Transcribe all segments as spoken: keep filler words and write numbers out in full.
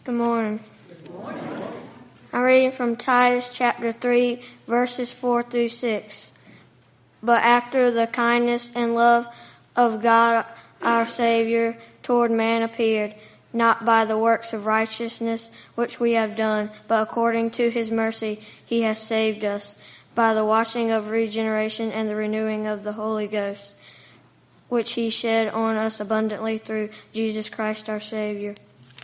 Good morning. Good morning. I'm reading from Titus chapter three, verses four through six. But after the kindness and love of God our Savior toward man appeared, not by the works of righteousness which we have done, but according to his mercy he has saved us, by the washing of regeneration and the renewing of the Holy Ghost, which he shed on us abundantly through Jesus Christ our Savior.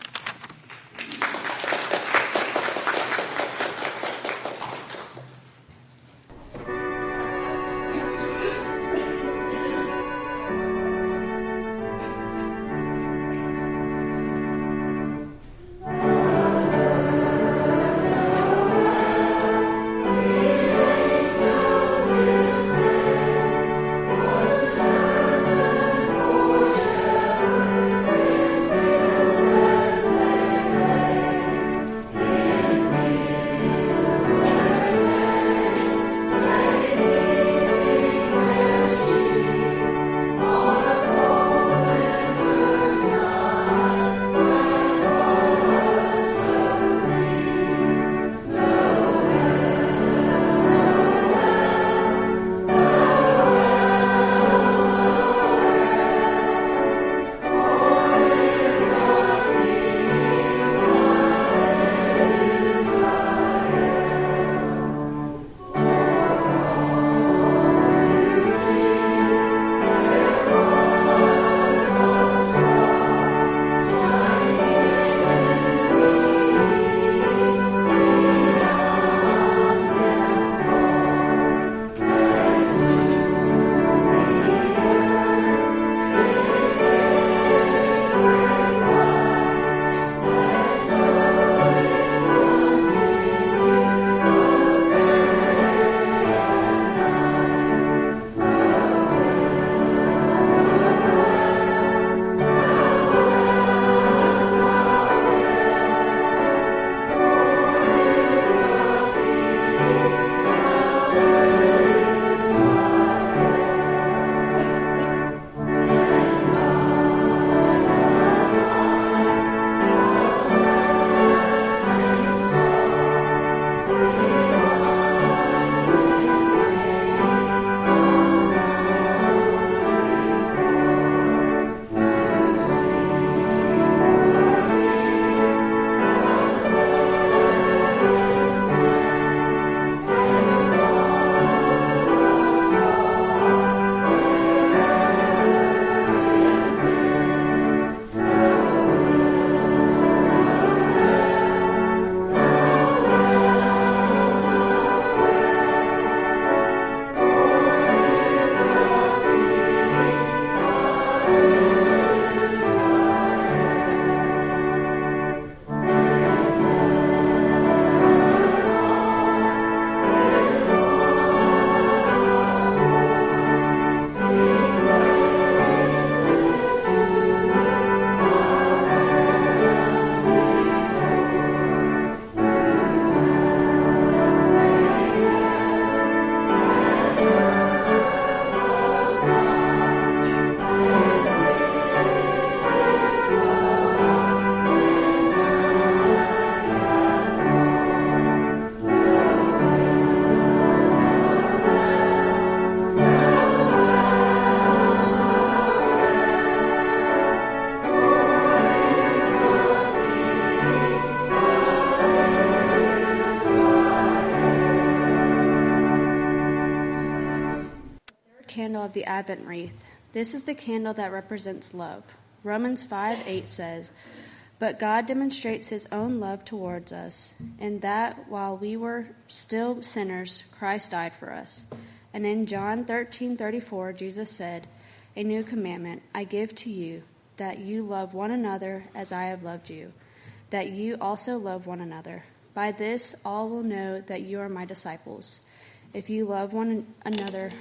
Candle of the Advent wreath. This is the candle that represents love. Romans five eight says, "But God demonstrates his own love towards us, in that while we were still sinners, Christ died for us." And in John thirteen thirty-four, Jesus said, "A new commandment I give to you, that you love one another as I have loved you, that you also love one another. By this all will know that you are my disciples, if you love one another."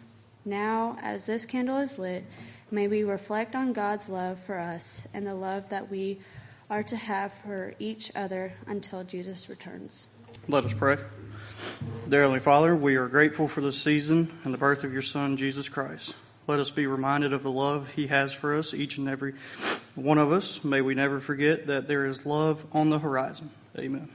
Now, as this candle is lit, may we reflect on God's love for us and the love that we are to have for each other until Jesus returns. Let us pray. Dear Heavenly Father, we are grateful for this season and the birth of your Son, Jesus Christ. Let us be reminded of the love he has for us, each and every one of us. May we never forget that there is love on the horizon. Amen.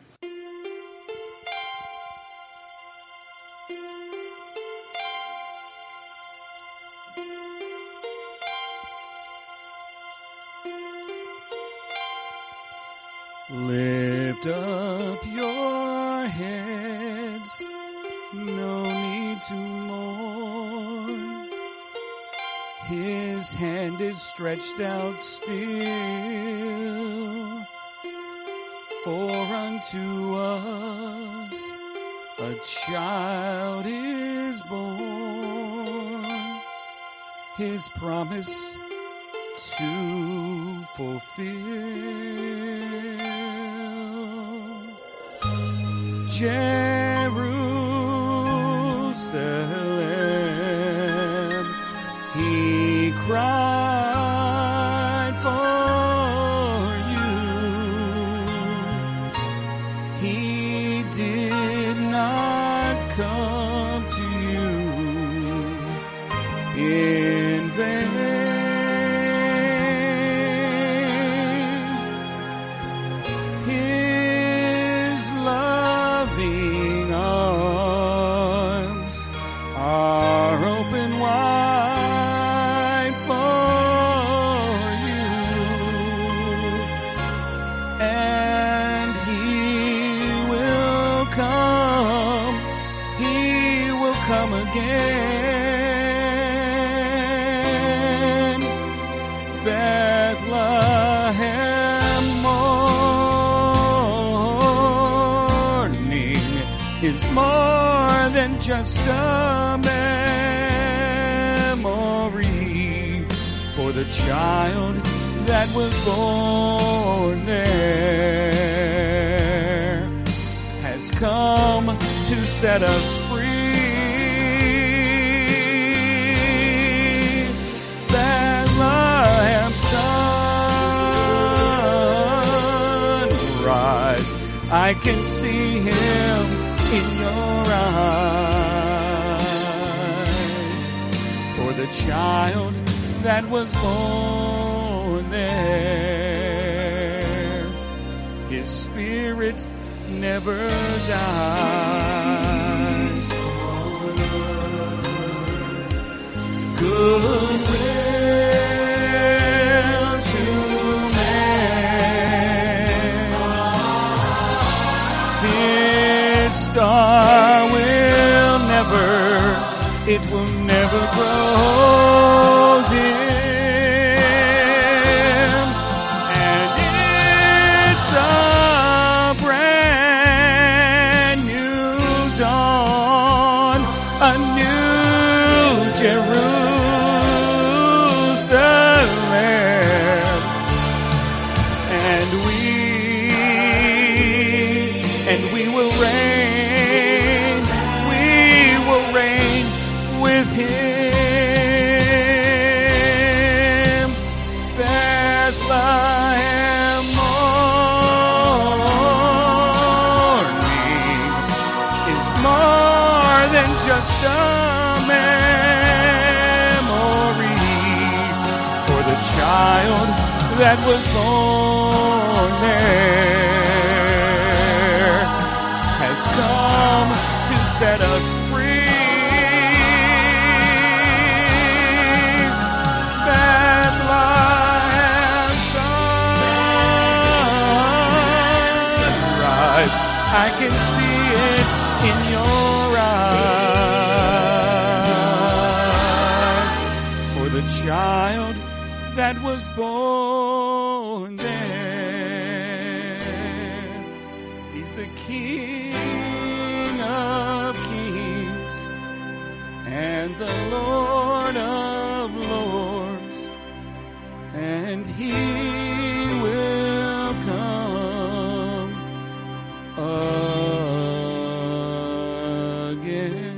Lift up your heads, no need to mourn. His hand is stretched out still, for unto us a child is born, his promise to fulfill. Jerusalem, he cried for you. He did not come to you in vain. Again, Bethlehem morning is more than just a memory, for the child that was born there has come to set us free. I can see him in your eyes, for the child that was born there, his spirit never dies. Goodwill to star will never, it will never grow dim, and it's a brand new dawn, a new Jerusalem, and we, and we will reign with him. Bethlehem morning is more than just a memory, for the child that was born there has come to set us free. I can see it in your eyes, for the child that was born there, he's the King of kings and the Lord of lords, and he will come again.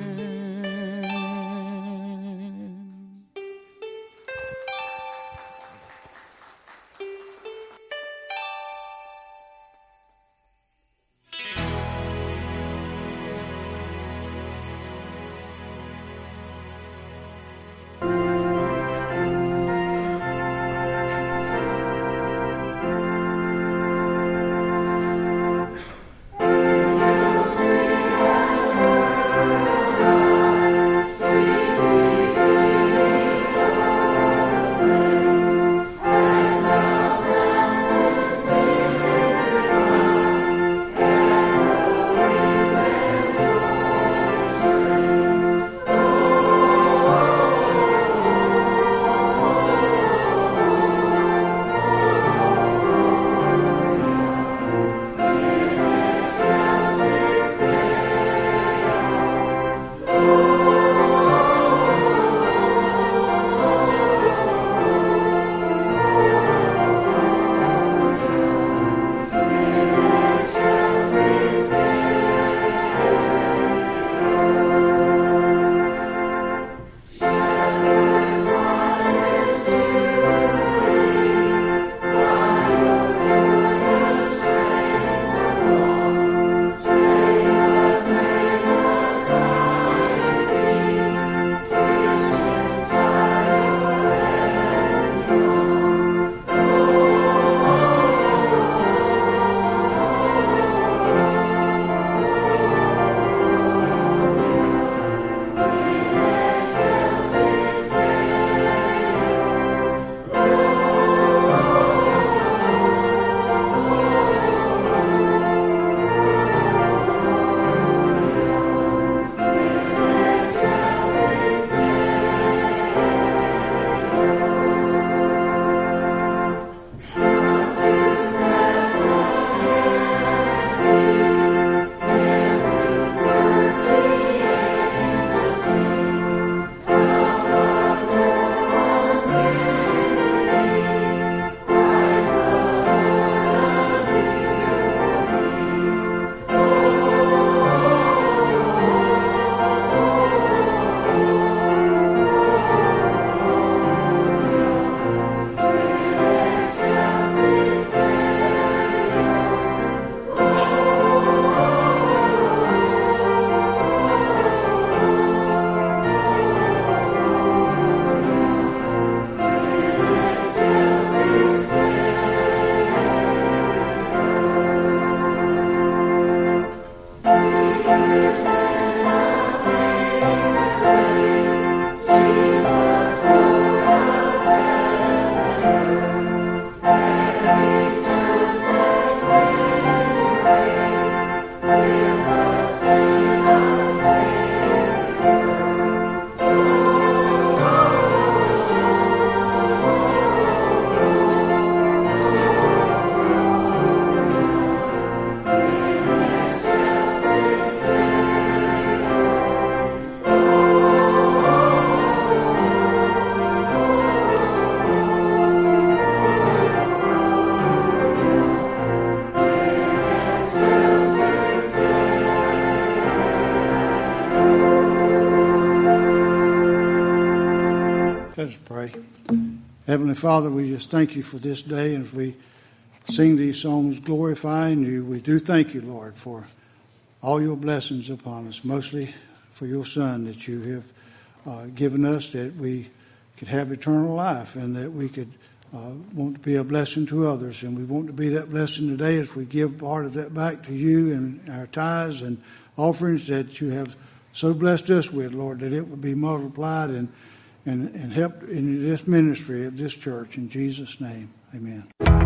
pray. Heavenly Father, we just thank you for this day, and as we sing these songs glorifying you, we do thank you, Lord, for all your blessings upon us, mostly for your Son that you have uh, given us, that we could have eternal life and that we could uh, want to be a blessing to others. And we want to be that blessing today as we give part of that back to you and our tithes and offerings that you have so blessed us with, Lord, that it would be multiplied and, and, and help in this ministry of this church. In Jesus' name, amen.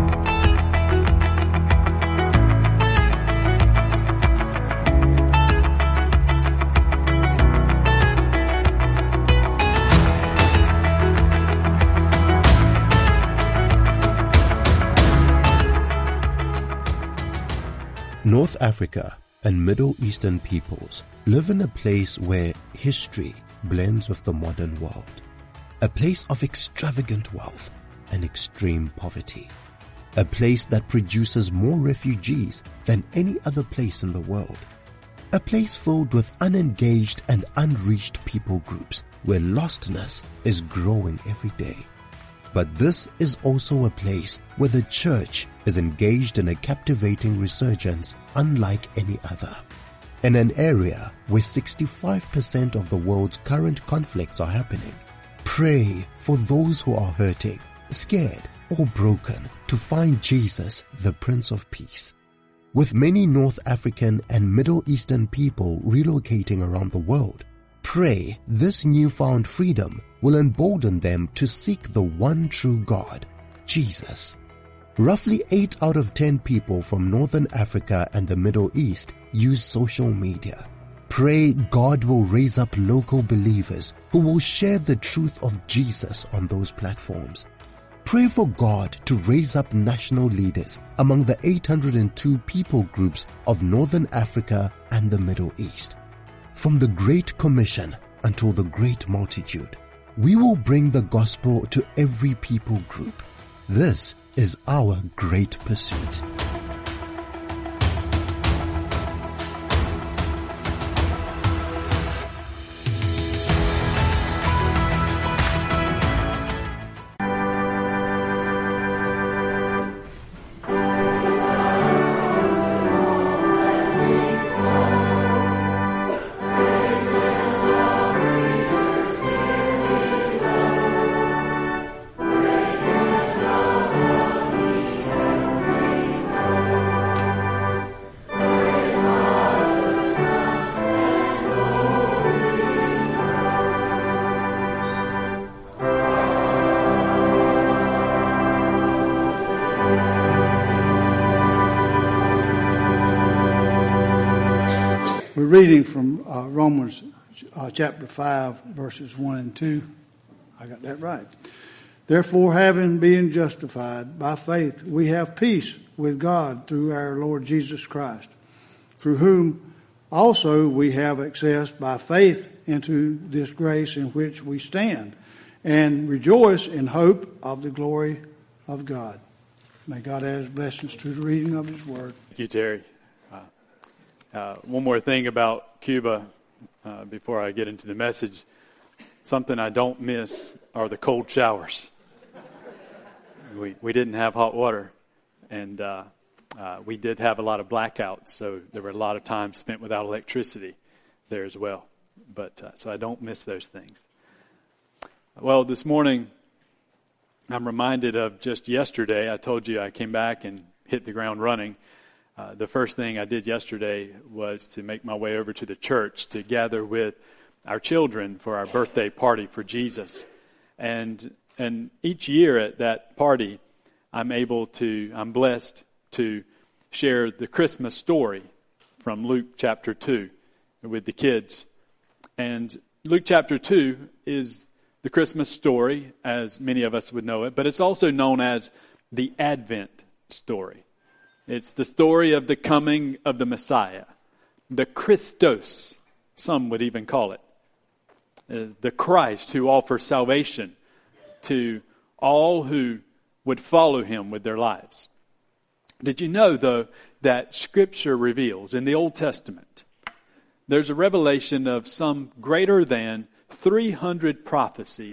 North Africa and Middle Eastern peoples live in a place where history blends with the modern world. A place of extravagant wealth and extreme poverty. A place that produces more refugees than any other place in the world. A place filled with unengaged and unreached people groups where lostness is growing every day. But this is also a place where the church is engaged in a captivating resurgence unlike any other. In an area where sixty-five percent of the world's current conflicts are happening, pray for those who are hurting, scared, or broken to find Jesus, the Prince of Peace. With many North African and Middle Eastern people relocating around the world, pray this newfound freedom will embolden them to seek the one true God, Jesus. Roughly eight out of ten people from Northern Africa and the Middle East use social media. Pray God will raise up local believers who will share the truth of Jesus on those platforms. Pray for God to raise up national leaders among the eight hundred two people groups of Northern Africa and the Middle East. From the Great Commission until the Great Multitude, we will bring the gospel to every people group. This is our great pursuit. We're reading from uh, Romans uh, chapter five, verses one and two. I got that right. Therefore, having been justified by faith, we have peace with God through our Lord Jesus Christ, through whom also we have access by faith into this grace in which we stand, and rejoice in hope of the glory of God. May God add his blessings to the reading of his word. Thank you, Terry. Uh, uh, one more thing about Cuba uh, before I get into the message. Something I don't miss are the cold showers. We we didn't have hot water, and uh, uh, we did have a lot of blackouts, so there were a lot of times spent without electricity there as well. But uh, so I don't miss those things. Well, this morning I'm reminded of just yesterday. I told you I came back and hit the ground running. Uh, the first thing I did yesterday was to make my way over to the church to gather with our children for our birthday party for Jesus. And and each year at that party, I'm able to, I'm blessed to share the Christmas story from Luke chapter two with the kids. And Luke chapter two is the Christmas story, as many of us would know it, but it's also known as the Advent story. It's the story of the coming of the Messiah, the Christos, some would even call it, uh, the Christ who offers salvation to all who would follow him with their lives. Did you know, though, that Scripture reveals in the Old Testament, there's a revelation of some greater than three hundred prophecies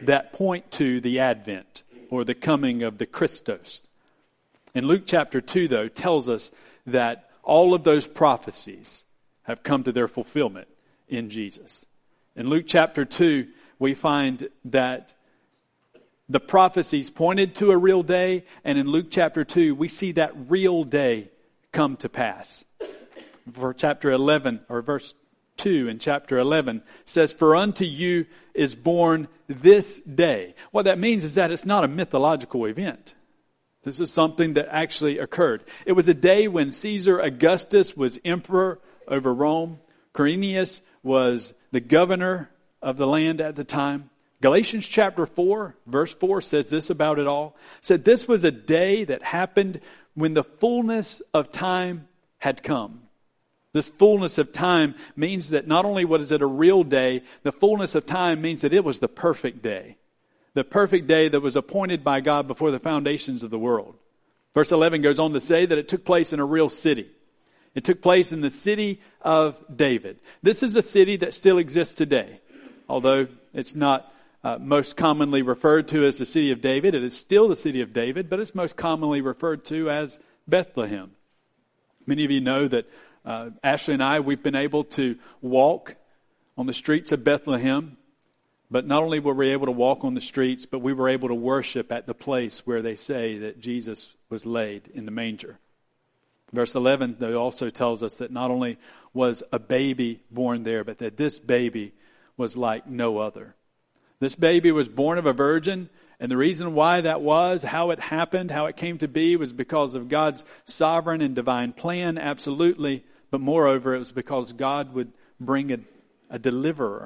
that point to the advent or the coming of the Christos. And Luke chapter two, though, tells us that all of those prophecies have come to their fulfillment in Jesus. In Luke chapter two, we find that the prophecies pointed to a real day, and in Luke chapter two, we see that real day come to pass. For chapter eleven, or verse two in chapter eleven, says, "For unto you is born this day." What that means is that it's not a mythological event. This is something that actually occurred. It was a day when Caesar Augustus was emperor over Rome. Quirinius was the governor of the land at the time. Galatians chapter four, verse four says this about it all. It said this was a day that happened when the fullness of time had come. This fullness of time means that not only was it a real day, the fullness of time means that it was the perfect day. The perfect day that was appointed by God before the foundations of the world. Verse eleven goes on to say that it took place in a real city. It took place in the city of David. This is a city that still exists today. Although it's not uh, most commonly referred to as the city of David, it is still the city of David, but it's most commonly referred to as Bethlehem. Many of you know that uh, Ashley and I, we've been able to walk on the streets of Bethlehem. But not only were we able to walk on the streets, but we were able to worship at the place where they say that Jesus was laid in the manger. Verse eleven, though, also tells us that not only was a baby born there, but that this baby was like no other. This baby was born of a virgin, and the reason why that was, how it happened, how it came to be, was because of God's sovereign and divine plan, absolutely. But moreover, it was because God would bring a, a deliverer.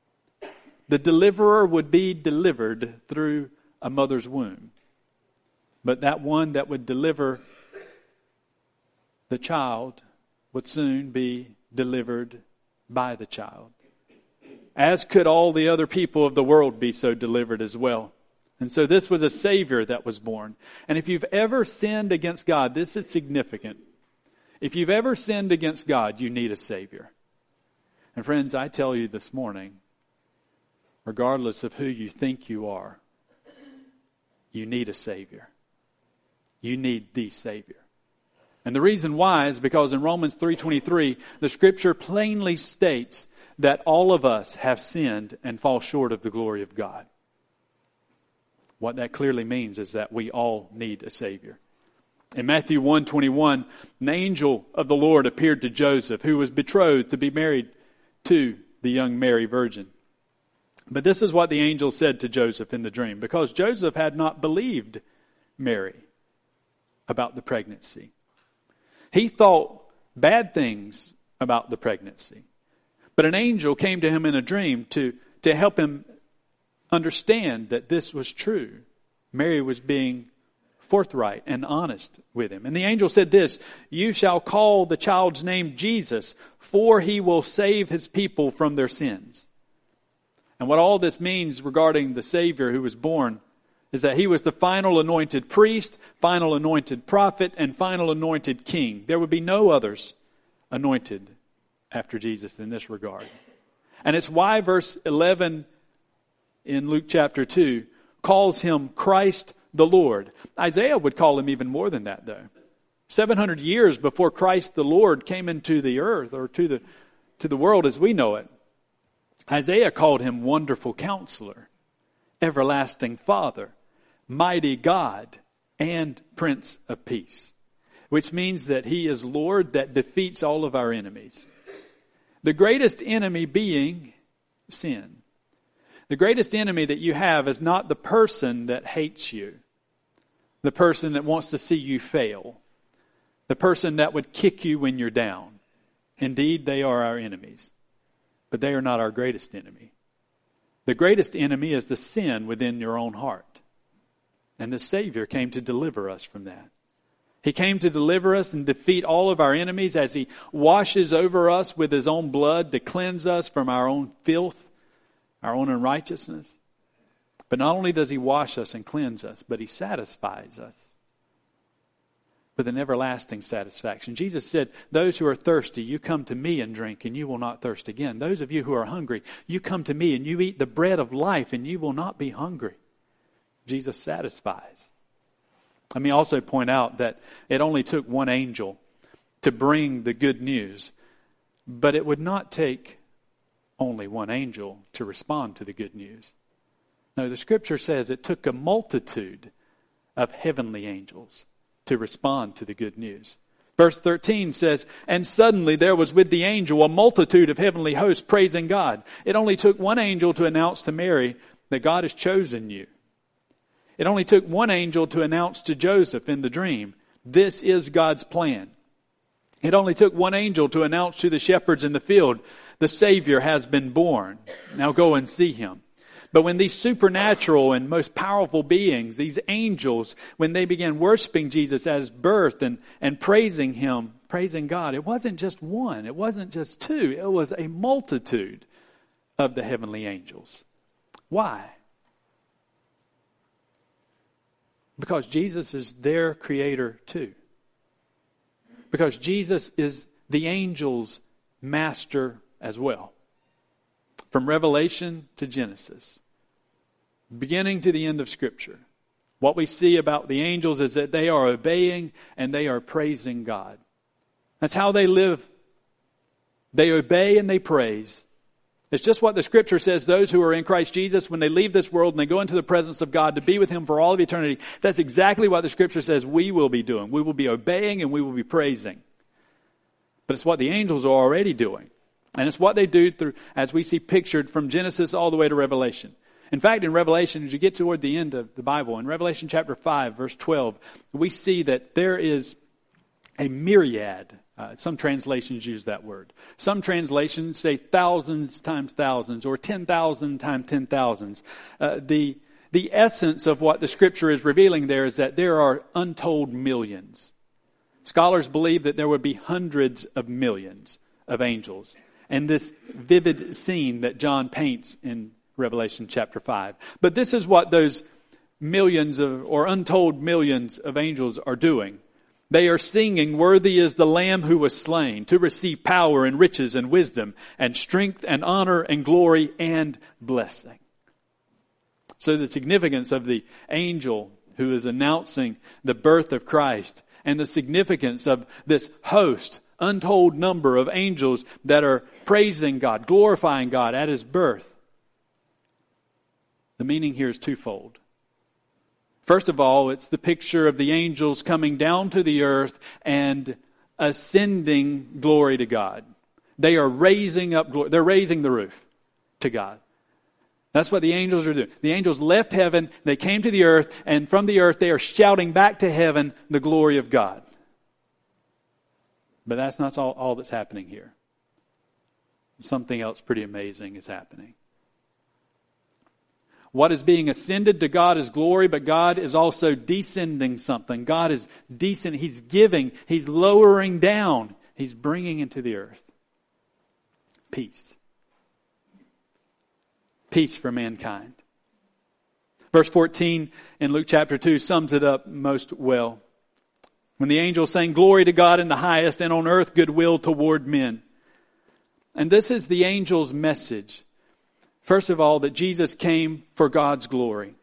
The deliverer would be delivered through a mother's womb. But that one that would deliver the child would soon be delivered by the child. As could all the other people of the world be so delivered as well. And so this was a Savior that was born. And if you've ever sinned against God, this is significant. If you've ever sinned against God, you need a Savior. And friends, I tell you this morning, regardless of who you think you are, you need a Savior. You need the Savior. And the reason why is because in Romans three twenty-three, the Scripture plainly states that all of us have sinned and fall short of the glory of God. What that clearly means is that we all need a Savior. In Matthew one twenty-one, an angel of the Lord appeared to Joseph, who was betrothed to be married to the young Mary virgin. But this is what the angel said to Joseph in the dream, because Joseph had not believed Mary about the pregnancy. He thought bad things about the pregnancy. But an angel came to him in a dream to, to help him understand that this was true. Mary was being forthright and honest with him. And the angel said this, "You shall call the child's name Jesus, for he will save his people from their sins." And what all this means regarding the Savior who was born is that he was the final anointed priest, final anointed prophet, and final anointed king. There would be no others anointed after Jesus in this regard. And it's why verse eleven in Luke chapter two calls him Christ the Lord. Isaiah would call him even more than that, though. seven hundred years before Christ the Lord came into the earth, or to the, to the world as we know it, Isaiah called him Wonderful Counselor, Everlasting Father, Mighty God, and Prince of Peace. Which means that he is Lord that defeats all of our enemies. The greatest enemy being sin. The greatest enemy that you have is not the person that hates you. The person that wants to see you fail. The person that would kick you when you're down. Indeed, they are our enemies. But they are not our greatest enemy. The greatest enemy is the sin within your own heart. And the Savior came to deliver us from that. He came to deliver us and defeat all of our enemies as He washes over us with His own blood to cleanse us from our own filth, our own unrighteousness. But not only does He wash us and cleanse us, but He satisfies us. with an everlasting satisfaction. Jesus said, those who are thirsty, you come to me and drink, and you will not thirst again. Those of you who are hungry, you come to me and you eat the bread of life, and you will not be hungry. Jesus satisfies. Let me also point out that it only took one angel to bring the good news, but it would not take only one angel to respond to the good news. No, the scripture says it took a multitude of heavenly angels to respond to the good news. Verse thirteen says, and suddenly there was with the angel a multitude of heavenly hosts praising God. It only took one angel to announce to Mary that God has chosen you. It only took one angel to announce to Joseph in the dream, this is God's plan. It only took one angel to announce to the shepherds in the field, the Savior has been born. Now go and see him. But when these supernatural and most powerful beings, these angels, when they began worshiping Jesus at his birth and, and praising him, praising God, it wasn't just one, it wasn't just two, it was a multitude of the heavenly angels. Why? Because Jesus is their creator too. Because Jesus is the angels' master as well. From Revelation to Genesis, beginning to the end of Scripture, what we see about the angels is that they are obeying and they are praising God. That's how they live. They obey and they praise. It's just what the Scripture says, those who are in Christ Jesus, when they leave this world and they go into the presence of God to be with him for all of eternity, that's exactly what the Scripture says we will be doing. We will be obeying and we will be praising. But it's what the angels are already doing. And it's what they do through, as we see pictured from Genesis all the way to Revelation. In fact, in Revelation, as you get toward the end of the Bible, in Revelation chapter five, verse twelve, we see that there is a myriad. Uh, some translations use that word. Some translations say thousands times thousands or ten thousand times ten thousands. Uh, the, the essence of what the Scripture is revealing there is that there are untold millions. Scholars believe that there would be hundreds of millions of angels. And this vivid scene that John paints in Revelation chapter five. But this is what those millions of, or untold millions of angels are doing. They are singing, worthy is the Lamb who was slain to receive power and riches and wisdom and strength and honor and glory and blessing. So the significance of the angel who is announcing the birth of Christ and the significance of this host, untold number of angels that are praising God, glorifying God at his birth. The meaning here is twofold. First of all, it's the picture of the angels coming down to the earth and ascending glory to God. They are raising up glory. They're raising the roof to God. That's what the angels are doing. The angels left heaven, they came to the earth, and from the earth they are shouting back to heaven the glory of God. But that's not all, all that's happening here. Something else pretty amazing is happening. What is being ascended to God is glory, but God is also descending something. God is descending. He's giving. He's lowering down. He's bringing into the earth peace. Peace for mankind. Verse fourteen in Luke chapter two sums it up most well. When the angels sang, glory to God in the highest, and on earth goodwill toward men. And this is the angel's message. First of all, that Jesus came for God's glory.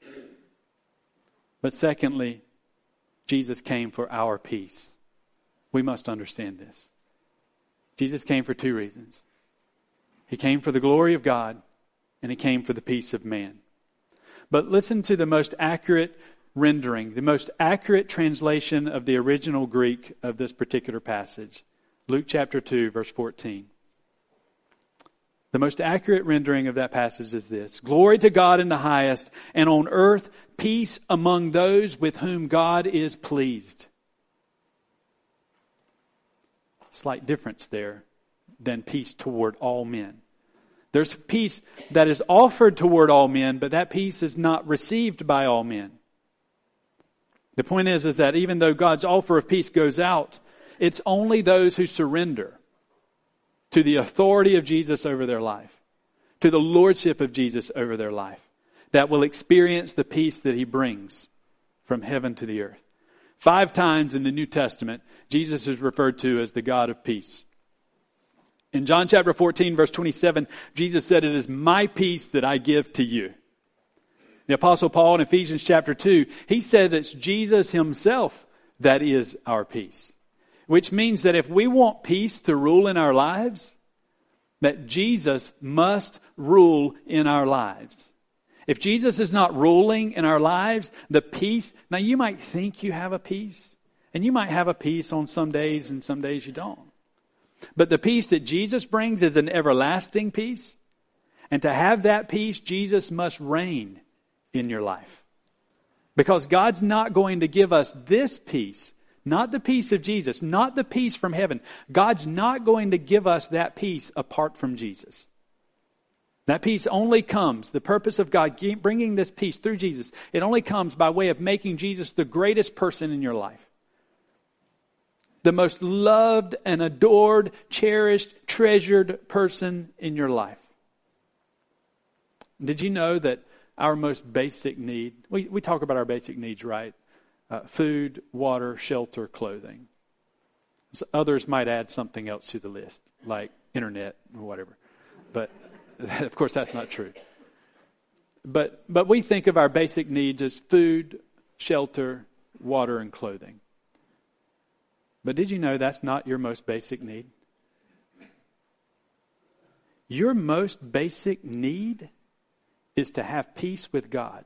But secondly, Jesus came for our peace. We must understand this. Jesus came for two reasons. He came for the glory of God, and he came for the peace of man. But listen to the most accurate rendering, the most accurate translation of the original Greek of this particular passage. Luke chapter two, verse fourteen. The most accurate rendering of that passage is this: glory to God in the highest, and on earth peace among those with whom God is pleased. Slight difference there than peace toward all men. There's peace that is offered toward all men, but that peace is not received by all men. The point is, is that even though God's offer of peace goes out, it's only those who surrender to the authority of Jesus over their life, to the lordship of Jesus over their life, that will experience the peace that he brings from heaven to the earth. Five times in the New Testament, Jesus is referred to as the God of peace. In John chapter fourteen, verse twenty-seven, Jesus said, "It is my peace that I give to you." The Apostle Paul in Ephesians chapter two, he said it's Jesus himself that is our peace. Which means that if we want peace to rule in our lives, that Jesus must rule in our lives. If Jesus is not ruling in our lives, the peace, now you might think you have a peace, and you might have a peace on some days and some days you don't. But the peace that Jesus brings is an everlasting peace. And to have that peace, Jesus must reign in your life. Because God's not going to give us this peace, not the peace of Jesus, not the peace from heaven. God's not going to give us that peace apart from Jesus. That peace only comes, the purpose of God bringing this peace through Jesus, it only comes by way of making Jesus the greatest person in your life. The most loved and adored, cherished, treasured person in your life. Did you know that our most basic need, we, we talk about our basic needs, right? Uh, food, water, shelter, clothing. So others might add something else to the list, like internet or whatever. But of course, that's not true. But but we think of our basic needs as food, shelter, water, and clothing. But did you know that's not your most basic need? Your most basic need is to have peace with God.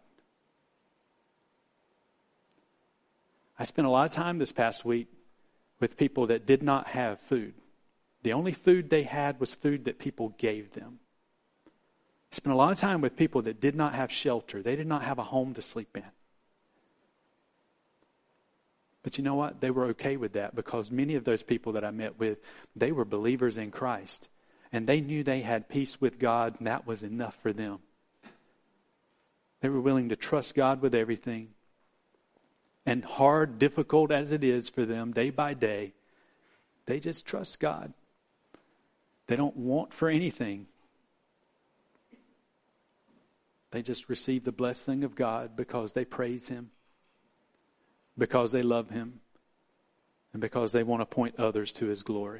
I spent a lot of time this past week with people that did not have food. The only food they had was food that people gave them. I spent a lot of time with people that did not have shelter. They did not have a home to sleep in. But you know what? They were okay with that because many of those people that I met with, they were believers in Christ. And they knew they had peace with God, and that was enough for them. They were willing to trust God with everything. And hard, difficult as it is for them day by day, they just trust God. They don't want for anything. They just receive the blessing of God because they praise Him, because they love Him, and because they want to point others to His glory.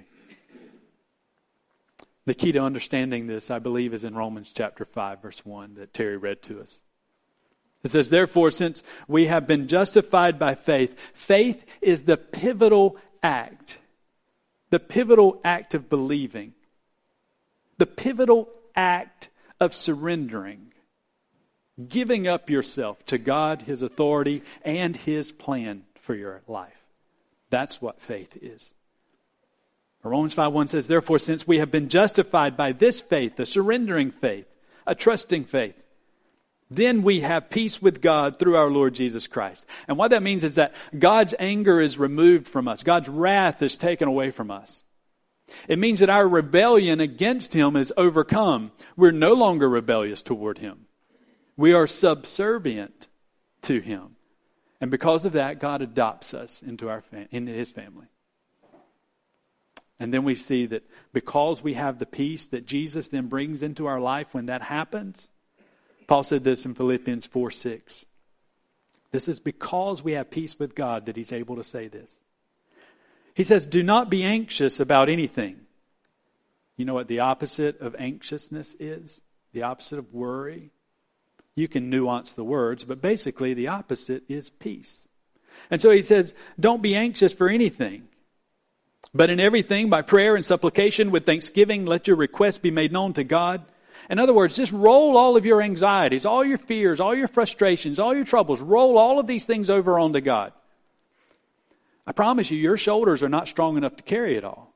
The key to understanding this, I believe, is in Romans chapter five, verse one, that Terry read to us. It says, "Therefore, since we have been justified by faith," faith is the pivotal act, the pivotal act of believing, the pivotal act of surrendering, giving up yourself to God, His authority, and His plan for your life. That's what faith is. Romans five one says, "Therefore, since we have been justified by this faith," a surrendering faith, a trusting faith, "then we have peace with God through our Lord Jesus Christ." And what that means is that God's anger is removed from us. God's wrath is taken away from us. It means that our rebellion against Him is overcome. We're no longer rebellious toward Him. We are subservient to Him. And because of that, God adopts us into our fam- into His family. And then we see that because we have the peace that Jesus then brings into our life when that happens, Paul said this in Philippians four six. This is because we have peace with God that he's able to say this. He says, "Do not be anxious about anything." You know what the opposite of anxiousness is? The opposite of worry? You can nuance the words, but basically the opposite is peace. And so he says, don't be anxious for anything. But in everything, by prayer and supplication with thanksgiving, let your requests be made known to God. In other words, just roll all of your anxieties, all your fears, all your frustrations, all your troubles, roll all of these things over onto God. I promise you, your shoulders are not strong enough to carry it all.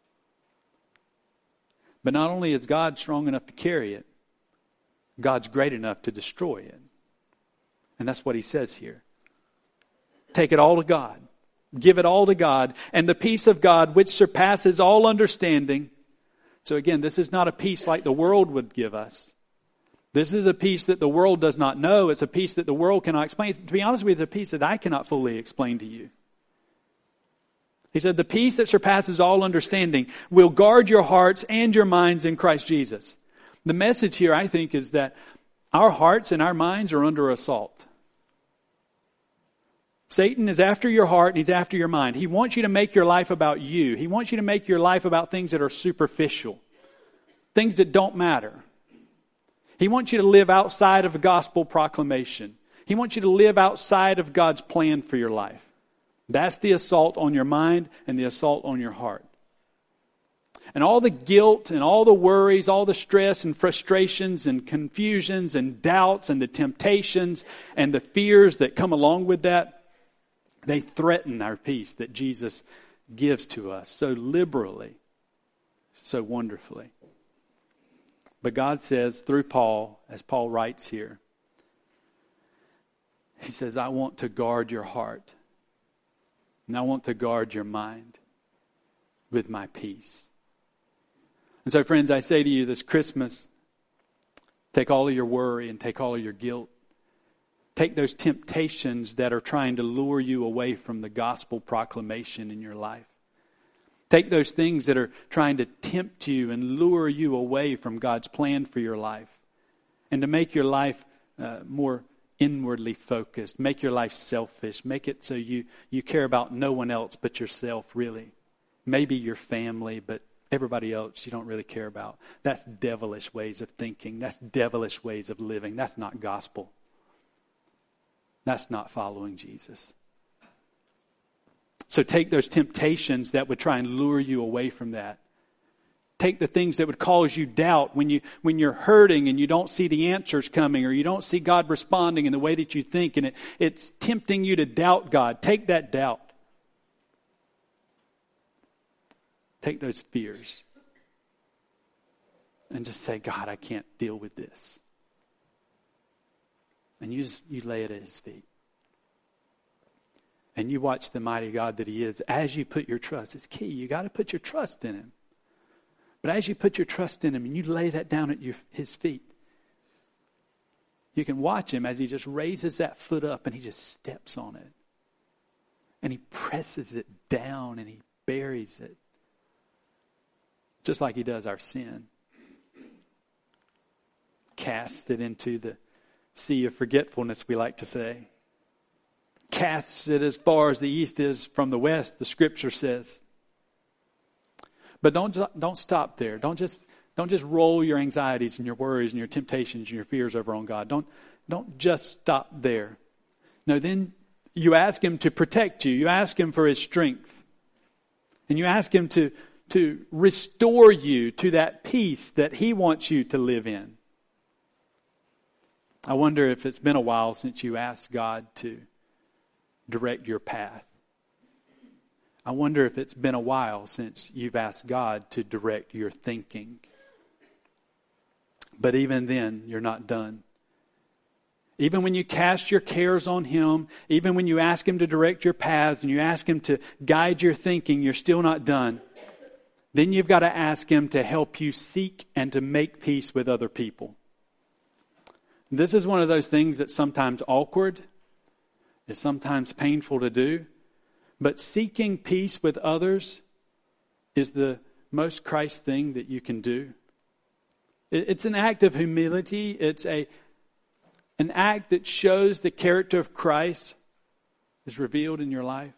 But not only is God strong enough to carry it, God's great enough to destroy it. And that's what he says here. Take it all to God. Give it all to God. And the peace of God, which surpasses all understanding. So again, this is not a peace like the world would give us. This is a peace that the world does not know. It's a peace that the world cannot explain. To be honest with you, it's a peace that I cannot fully explain to you. He said, the peace that surpasses all understanding will guard your hearts and your minds in Christ Jesus. The message here, I think, is that our hearts and our minds are under assault. Satan is after your heart and he's after your mind. He wants you to make your life about you. He wants you to make your life about things that are superficial, things that don't matter. He wants you to live outside of gospel proclamation. He wants you to live outside of God's plan for your life. That's the assault on your mind and the assault on your heart. And all the guilt and all the worries, all the stress and frustrations and confusions and doubts and the temptations and the fears that come along with that, they threaten our peace that Jesus gives to us so liberally, so wonderfully. But God says through Paul, as Paul writes here, he says, I want to guard your heart and I want to guard your mind with my peace. And so, friends, I say to you this Christmas, take all of your worry and take all of your guilt. Take those temptations that are trying to lure you away from the gospel proclamation in your life. Take those things that are trying to tempt you and lure you away from God's plan for your life. And to make your life uh, more inwardly focused. Make your life selfish. Make it so you, you care about no one else but yourself, really. Maybe your family, but everybody else you don't really care about. That's devilish ways of thinking. That's devilish ways of living. That's not gospel. That's not following Jesus. So take those temptations that would try and lure you away from that. Take the things that would cause you doubt when, you, when you're hurting and you don't see the answers coming or you don't see God responding in the way that you think and it, it's tempting you to doubt God. Take that doubt. Take those fears and just say, God, I can't deal with this. And you just you lay it at His feet. And you watch the mighty God that He is. As you put your trust, it's key. You got to put your trust in Him. But as you put your trust in Him and you lay that down at your, His feet, you can watch Him as He just raises that foot up and He just steps on it. And He presses it down and He buries it. Just like He does our sin. Casts it into the sea of forgetfulness, we like to say. Casts it as far as the east is from the west, the Scripture says. But don't don't stop there. Don't just don't just roll your anxieties and your worries and your temptations and your fears over on God. Don't don't just stop there. No, then you ask Him to protect you. You ask Him for His strength. And you ask Him to to restore you to that peace that He wants you to live in. I wonder if it's been a while since you asked God to direct your path. I wonder if it's been a while since you've asked God to direct your thinking. But even then, you're not done. Even when you cast your cares on Him, even when you ask Him to direct your paths and you ask Him to guide your thinking, you're still not done. Then you've got to ask Him to help you seek and to make peace with other people. This is one of those things that's sometimes awkward. It's sometimes painful to do. But seeking peace with others is the most Christ thing that you can do. It's an act of humility. It's a an act that shows the character of Christ is revealed in your life.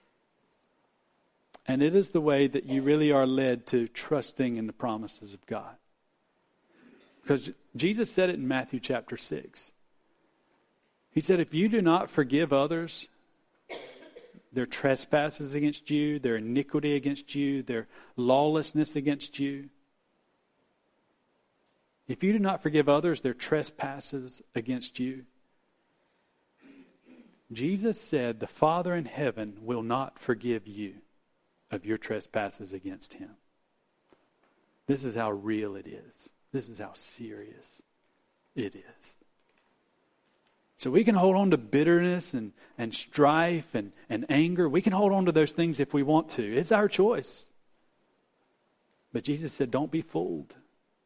And it is the way that you really are led to trusting in the promises of God. Because Jesus said it in Matthew chapter six. He said, if you do not forgive others their trespasses against you, their iniquity against you, their lawlessness against you, if you do not forgive others their trespasses against you, Jesus said the Father in heaven will not forgive you of your trespasses against Him. This is how real it is. This is how serious it is. So we can hold on to bitterness and, and strife and, and anger. We can hold on to those things if we want to. It's our choice. But Jesus said, don't be fooled.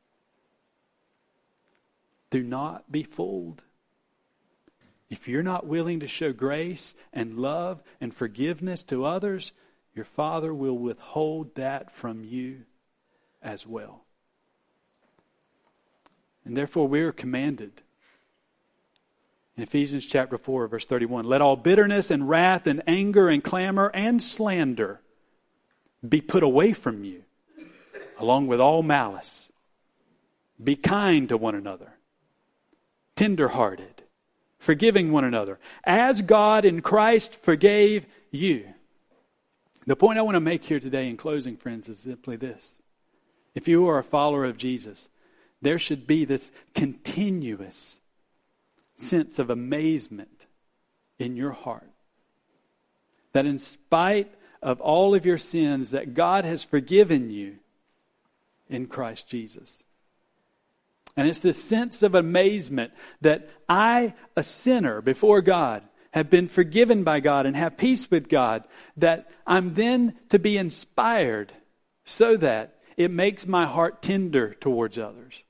Do not be fooled. If you're not willing to show grace and love and forgiveness to others, your Father will withhold that from you as well. And therefore we are commanded In Ephesians chapter four, verse thirty-one, let all bitterness and wrath and anger and clamor and slander be put away from you, along with all malice. Be kind to one another, tender-hearted, forgiving one another, as God in Christ forgave you. The point I want to make here today in closing, friends, is simply this. If you are a follower of Jesus, there should be this continuous sense of amazement in your heart. That in spite of all of your sins, that God has forgiven you in Christ Jesus. And it's this sense of amazement that I, a sinner before God, have been forgiven by God and have peace with God, that I'm then to be inspired so that it makes my heart tender towards others.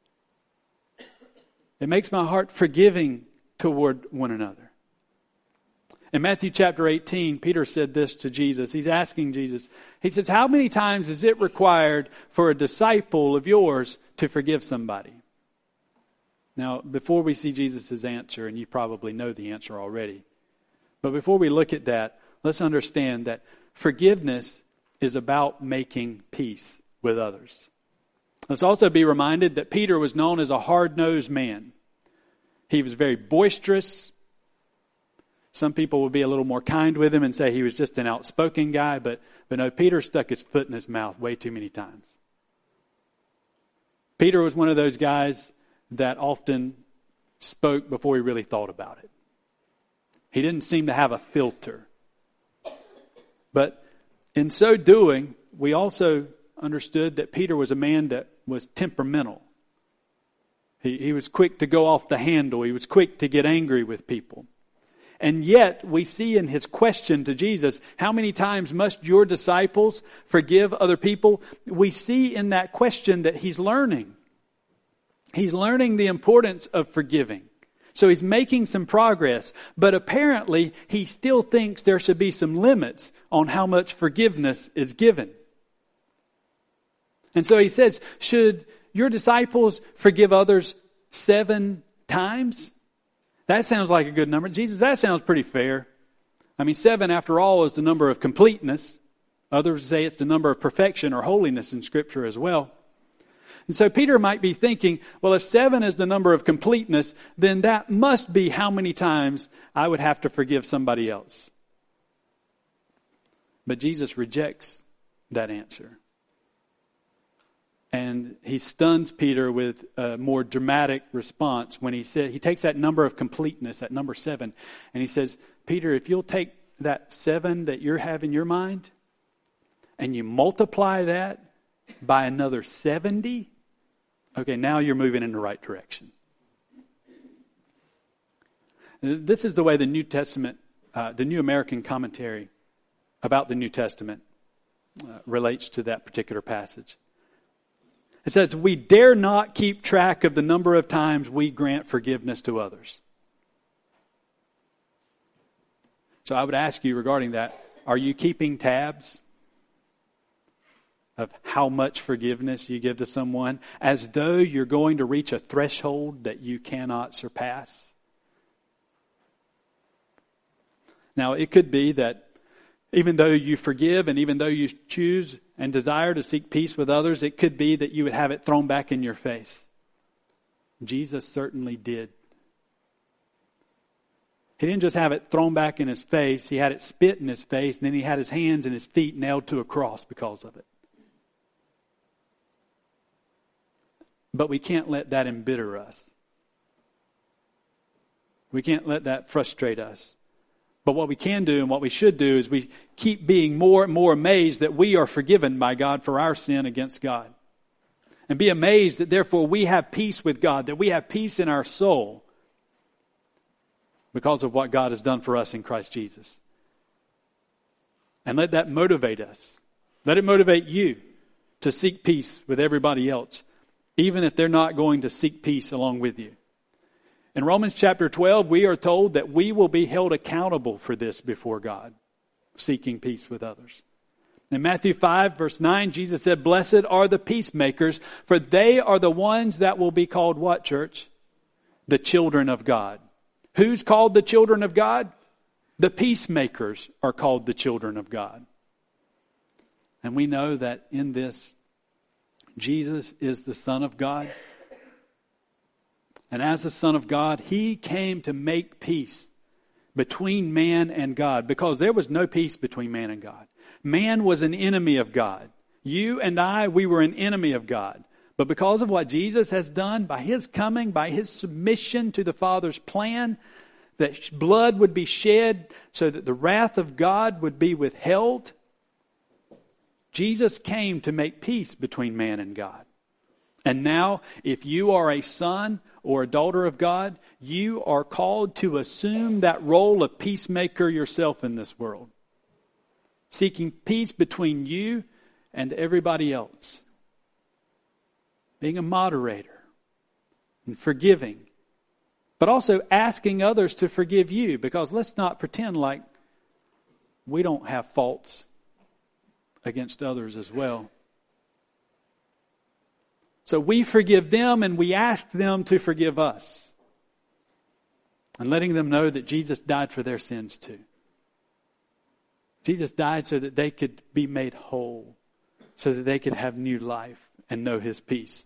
It makes my heart forgiving toward one another. In Matthew chapter eighteen, Peter said this to Jesus. He's asking Jesus, he says, how many times is it required for a disciple of yours to forgive somebody? Now, before we see Jesus' answer, and you probably know the answer already, but before we look at that, let's understand that forgiveness is about making peace with others. Let's also be reminded that Peter was known as a hard-nosed man. He was very boisterous. Some people would be a little more kind with him and say he was just an outspoken guy, but, but no, Peter stuck his foot in his mouth way too many times. Peter was one of those guys that often spoke before he really thought about it. He didn't seem to have a filter. But in so doing, we also understood that Peter was a man that was temperamental. He, he was quick to go off the handle. He was quick to get angry with people. And yet, we see in his question to Jesus, how many times must your disciples forgive other people? We see in that question that he's learning. He's learning the importance of forgiving. So he's making some progress, but apparently he still thinks there should be some limits on how much forgiveness is given. And so he says, should your disciples forgive others seven times? That sounds like a good number. Jesus, that sounds pretty fair. I mean, seven, after all, is the number of completeness. Others say it's the number of perfection or holiness in Scripture as well. And so Peter might be thinking, well, if seven is the number of completeness, then that must be how many times I would have to forgive somebody else. But Jesus rejects that answer. And he stuns Peter with a more dramatic response when he said, he takes that number of completeness, that number seven, and he says, Peter, if you'll take that seven that you have in your mind and you multiply that by another seventy, okay, now you're moving in the right direction. This is the way the New Testament, uh, the New American Commentary about the New Testament uh, relates to that particular passage. It says, we dare not keep track of the number of times we grant forgiveness to others. So I would ask you regarding that, are you keeping tabs of how much forgiveness you give to someone, as though you're going to reach a threshold that you cannot surpass? Now, it could be that even though you forgive and even though you choose and desire to seek peace with others, it could be that you would have it thrown back in your face. Jesus certainly did. He didn't just have it thrown back in his face, he had it spit in his face, and then he had his hands and his feet nailed to a cross because of it. But we can't let that embitter us. We can't let that frustrate us. But what we can do and what we should do is we keep being more and more amazed that we are forgiven by God for our sin against God. And be amazed that therefore we have peace with God, that we have peace in our soul because of what God has done for us in Christ Jesus. And let that motivate us. Let it motivate you to seek peace with everybody else, even if they're not going to seek peace along with you. In Romans chapter twelve, we are told that we will be held accountable for this before God, seeking peace with others. In Matthew five, verse nine, Jesus said, blessed are the peacemakers, for they are the ones that will be called what, church? The children of God. Who's called the children of God? The peacemakers are called the children of God. And we know that in this, Jesus is the Son of God. And as the Son of God, He came to make peace between man and God, because there was no peace between man and God. Man was an enemy of God. You and I, we were an enemy of God. But because of what Jesus has done, by His coming, by His submission to the Father's plan, that blood would be shed so that the wrath of God would be withheld, Jesus came to make peace between man and God. And now, if you are a son or a daughter of God, you are called to assume that role of peacemaker yourself in this world, seeking peace between you and everybody else, being a moderator and forgiving, but also asking others to forgive you, because let's not pretend like we don't have faults against others as well. So we forgive them and we ask them to forgive us, and letting them know that Jesus died for their sins too. Jesus died so that they could be made whole, so that they could have new life and know His peace.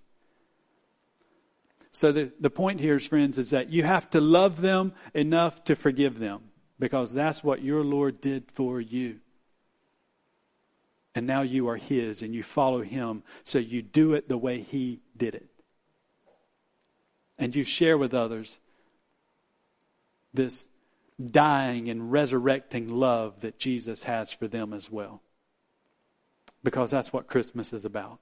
So the, the point here, friends, is that you have to love them enough to forgive them, because that's what your Lord did for you. And now you are His and you follow Him, so you do it the way He did it. And you share with others this dying and resurrecting love that Jesus has for them as well. Because that's what Christmas is about.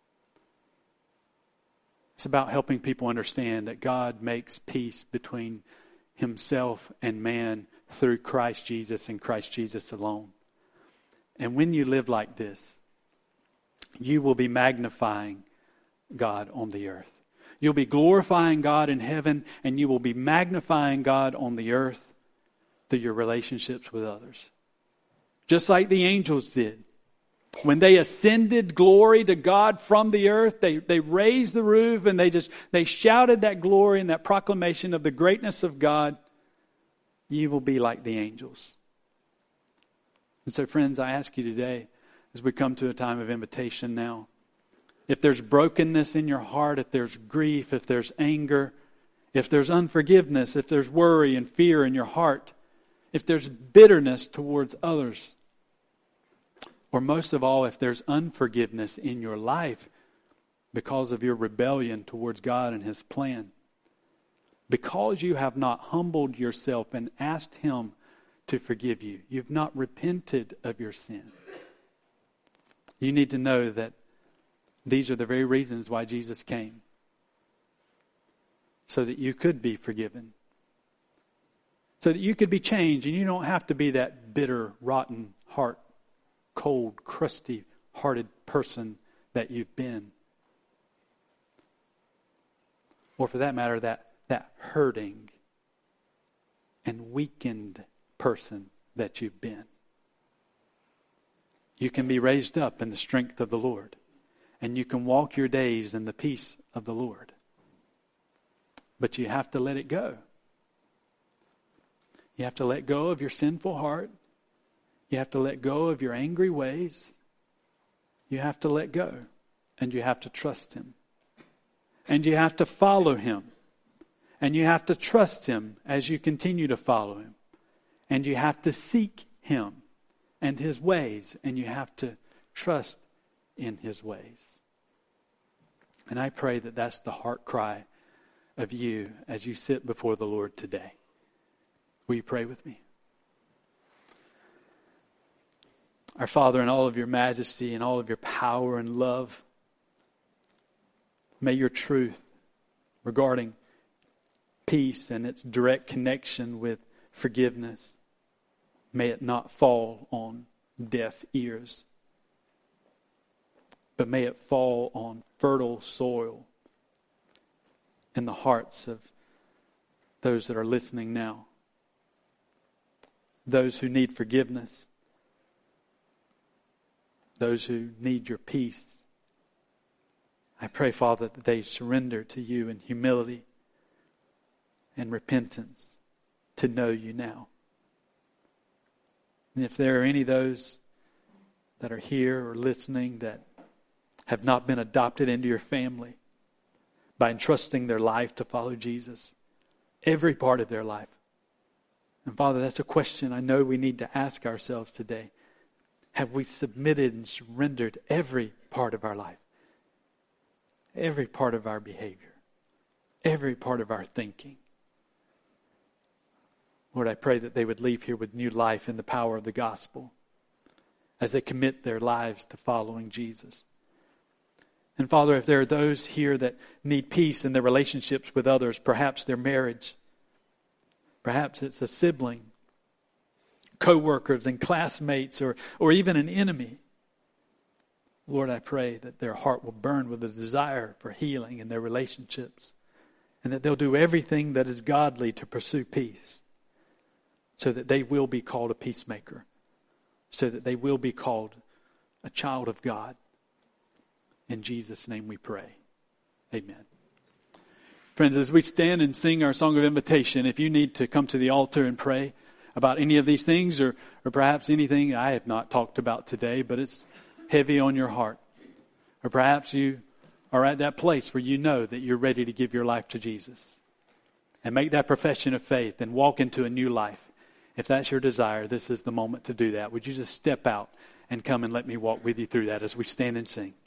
It's about helping people understand that God makes peace between Himself and man through Christ Jesus and Christ Jesus alone. And when you live like this, you will be magnifying God on the earth. You'll be glorifying God in heaven, and you will be magnifying God on the earth through your relationships with others. Just like the angels did. When they ascended glory to God from the earth, they, they raised the roof and they just they shouted that glory and that proclamation of the greatness of God. You will be like the angels. And so, friends, I ask you today, as we come to a time of invitation now, if there's brokenness in your heart, if there's grief, if there's anger, if there's unforgiveness, if there's worry and fear in your heart, if there's bitterness towards others, or most of all, if there's unforgiveness in your life because of your rebellion towards God and His plan, because you have not humbled yourself and asked Him to forgive you, you've not repented of your sin, you need to know that these are the very reasons why Jesus came. So that you could be forgiven. So that you could be changed, and you don't have to be that bitter, rotten heart, cold, crusty hearted person that you've been. Or for that matter, that, that hurting and weakened person that you've been. You can be raised up in the strength of the Lord, and you can walk your days in the peace of the Lord. But you have to let it go. You have to let go of your sinful heart. You have to let go of your angry ways. You have to let go, and you have to trust Him. And you have to follow Him. And you have to trust Him as you continue to follow Him. And you have to seek Him and His ways, and you have to trust in His ways. And I pray that that's the heart cry of you as you sit before the Lord today. Will you pray with me? Our Father, in all of your majesty and all of your power and love, may your truth regarding peace and its direct connection with forgiveness, may it not fall on deaf ears, but may it fall on fertile soil in the hearts of those that are listening now. Those who need forgiveness. Those who need your peace. I pray, Father, that they surrender to you in humility and repentance. to know you now. And if there are any of those that are here or listening that have not been adopted into your family by entrusting their life to follow Jesus, every part of their life. And Father, that's a question I know we need to ask ourselves today. Have we submitted and surrendered every part of our life? Every part of our behavior? Every part of our thinking? Lord, I pray that they would leave here with new life in the power of the gospel as they commit their lives to following Jesus. And Father, if there are those here that need peace in their relationships with others, perhaps their marriage, perhaps it's a sibling, co-workers and classmates, or, or even an enemy, Lord, I pray that their heart will burn with a desire for healing in their relationships, and that they'll do everything that is godly to pursue peace, so that they will be called a peacemaker, so that they will be called a child of God. In Jesus' name we pray. Amen. Friends, as we stand and sing our song of invitation, if you need to come to the altar and pray about any of these things, or, or perhaps anything I have not talked about today, but it's heavy on your heart, or perhaps you are at that place where you know that you're ready to give your life to Jesus and make that profession of faith and walk into a new life. If that's your desire, this is the moment to do that. Would you just step out and come and let me walk with you through that as we stand and sing?